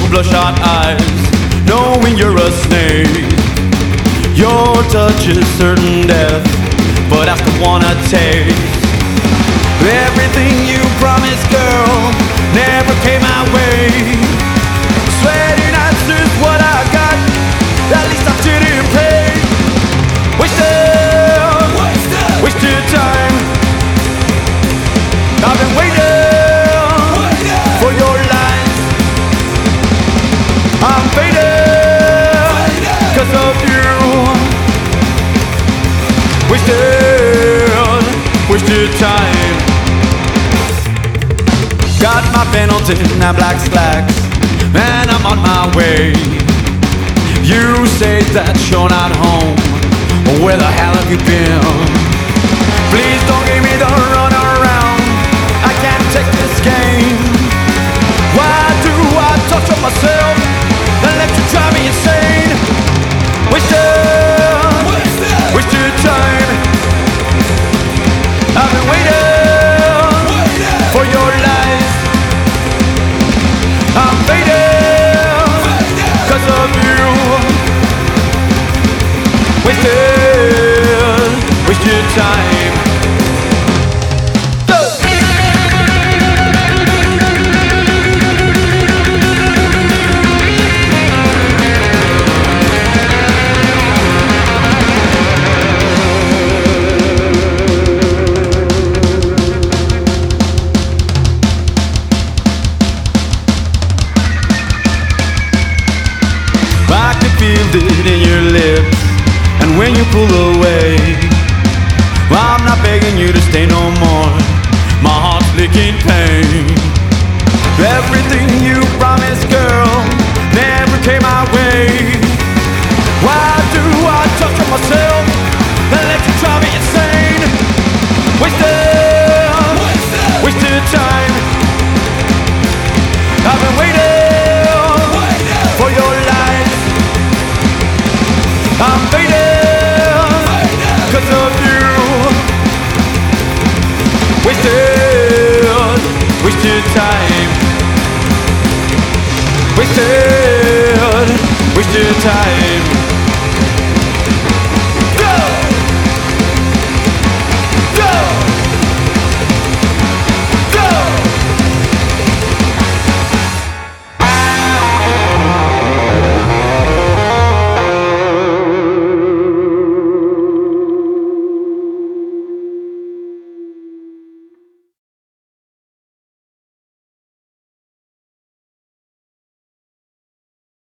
bloodshot eyes, knowing you're a snake. Your touch is certain death, but I still wanna taste everything you promised, girl, never came my way. Sweaty nights is what I got, at least I didn't pay. Wasted time. I've been waiting for your lies. I'm faded 'cause of you. Wasted time. Got my penalty and black slacks, and I'm on my way. You say that you're not home. Where the hell have you been? Please don't give me the run around. I can't take this game. Why do I torture myself and let you drive me insane? Wasted time. I've been waiting for your lies. I'm faded 'cause of you. Wasted time. I can feel it in your lips, and when you pull away, I'm not begging you to stay no more. My heart's licking pain. Everything you promised, girl,